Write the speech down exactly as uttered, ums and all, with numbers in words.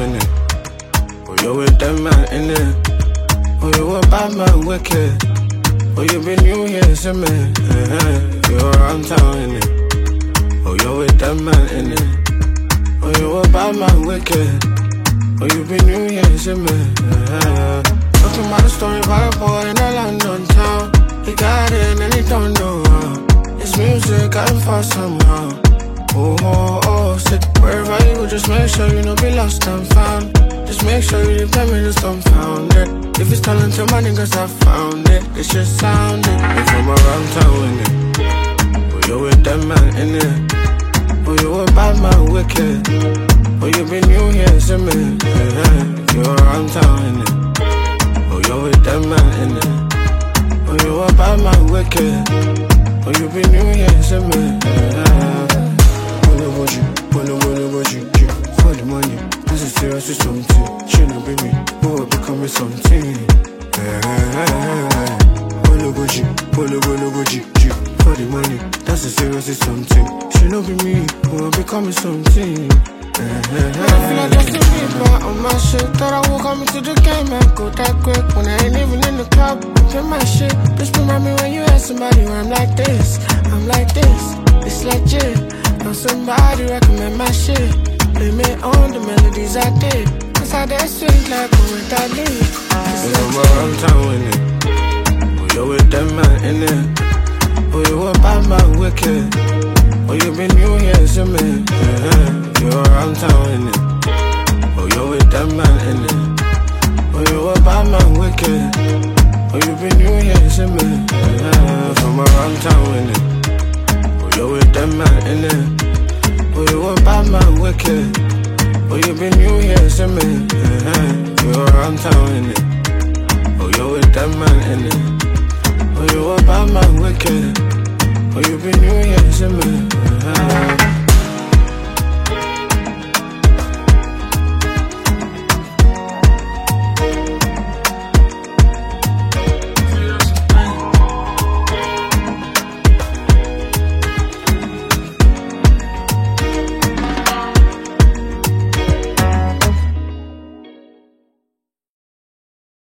innit? Oh, you with them man, innit? Oh, you a bad man, wicked. Oh, you been new here, see me. Uh-huh. You around town, innit? Oh, you with them man, innit? Oh, you a bad man, wicked. Oh, you been new here, see me. Uh-huh. Talking about a story about a boy in a London town. He got in and he don't know how. His music got him far somehow. Oh, oh, oh, sit wherever you go, just make sure you don't be lost and found. Just make sure you depend me, just dumbfounded. If it's talent to my niggas, I found it. It's just sounded. You from around town, innit? Oh, you with them man, innit? Oh, you a bad man, wicked. Oh, you been new here, see me. Yeah, you around town, innit? Oh, you with them man, innit? Oh, you a bad man, wicked. Oh, you been new here, see me. Yeah. Wanna watch you, wanna wanna watch you, you for the money. This is serious, it's something. Shouldn't be me, oh, becoming something. Yeah. Wanna watch you, wanna wanna watch you, you for the money. That's a serious, it's something. Shouldn't be me, oh, becoming something. I feel like Justin Bieber on my shit. Thought I would come into the game and go that quick. When I ain't even in the club, play my shit. Just remind me when you had somebody where I'm like this, I'm like this. It's legit. Now somebody recommend my shit. Blame it on the melodies I did. Cause I that sweet like when I leave. You from around town, innit? Oh, you with them man, innit? Oh, you a bad man, wicked. Oh, you been new here, see me. Yeah. You around town, innit? Oh, you with them man, innit? Oh, you a bad man, wicked. Oh, you been new here, see me. Yeah. From around town, innit? Oh, you with them man, innit? Oh, you a bad man, wicked. Oh, you been new here, see me. Yeah. You around town, innit? Oh, you with them man, innit? Oh, you a bad man, wicked. Oh, you been new here, see me. Yeah.